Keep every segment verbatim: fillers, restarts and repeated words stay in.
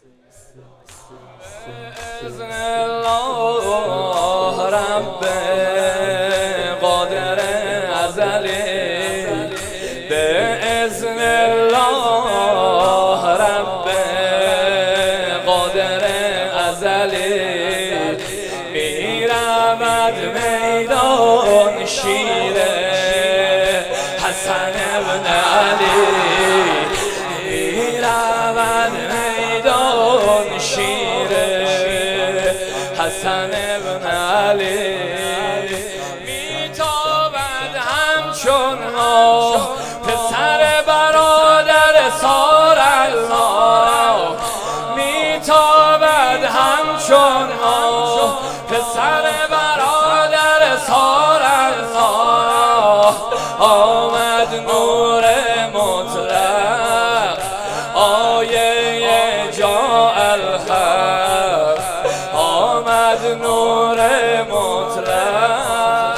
بإذن الله رب قادر ازلی، بإذن الله رب قادر ازلی، میرود میدان شیر حسن ابن علی، میرود میدان شیر حسن ابن علی، میتابد همچون ما پسر برادر سار الله، میتابد همچون ما پسر برادر سار الله، آمد نور مطلق آیه جاء الحق، آمد نور مطلق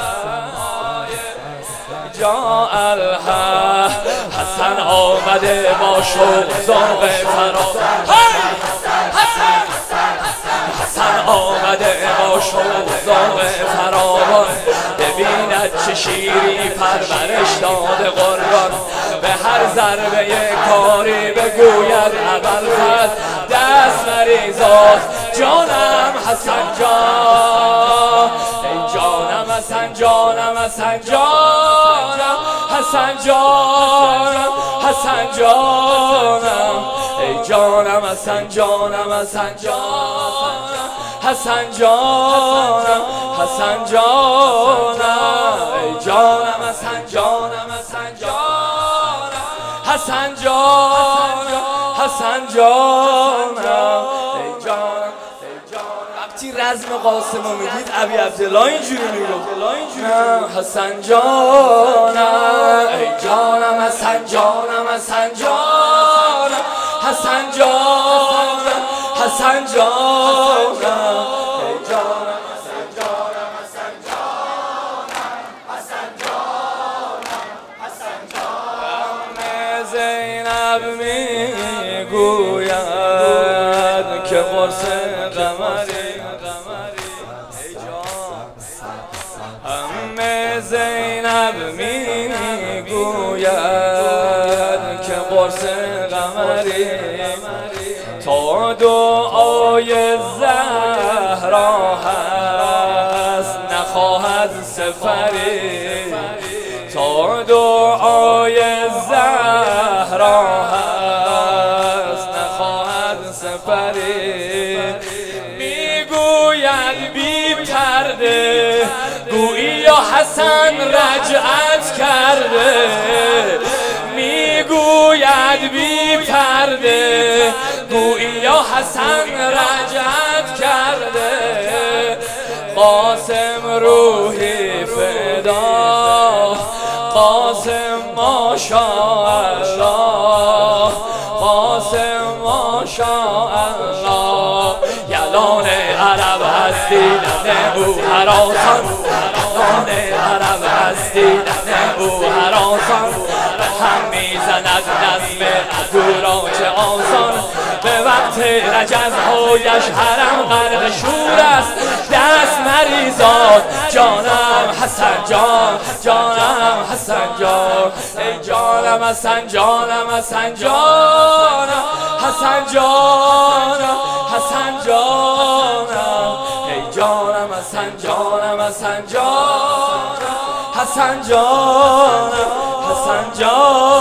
جاء الحق، حسن آمده با شوق ذوق فرا، حسن آمده با شوق ذوق فراوان، ببیند چه شیری پرورش داده قربان، به هر ضربه کاری بگوید ابوالفضل دست مریزاد، جانم حسن جان، ای جانم حسن جانم حسن جانم حسن جانم حسن جانم، ای جانم حسن جانم حسن جانم حسن جانم حسن جانم، ای جانم حسن جانم حسن جانم حسن جانم حسن جانم، ای جانم وقتی رزم قاسم رو میدید ابی عبدالله اینجوری میگفت حسن جانم، ای جانم حسن جانم حسن جانم حسن جانم حسن جانم، ای جانم حسن جانم حسن جانم حسن جانم حسن جانم، زینب میگوید که قرص قمری، همه زینب میگوید که قرص قمری، تا دعای زهرا هست نخواهد سفری، تا دعای زهرا هست نخواهد سفری، میگوید بی پرده گویی یا حسن رجعت کرده، میگوید بی پرده گویی یا حسن رجعت کرده، قاسم روحی فدا قاسم ماشاءالله قاسم ماشاءالله، یلان عرب هست دیدن او هراسان، یلان عرب هست دیدن او هراسان، به هم میزند نظم عدو را چه آسان، به وقت رجزهایش حرم غرق شور است، دست مریزاد جانم حسن جان جانم حسن جان، ای جانم حسن جانم حسن جانم حسن جانم حسن جانم، ای جانم حسن جانم حسن جانم حسن جانم حسن جانم.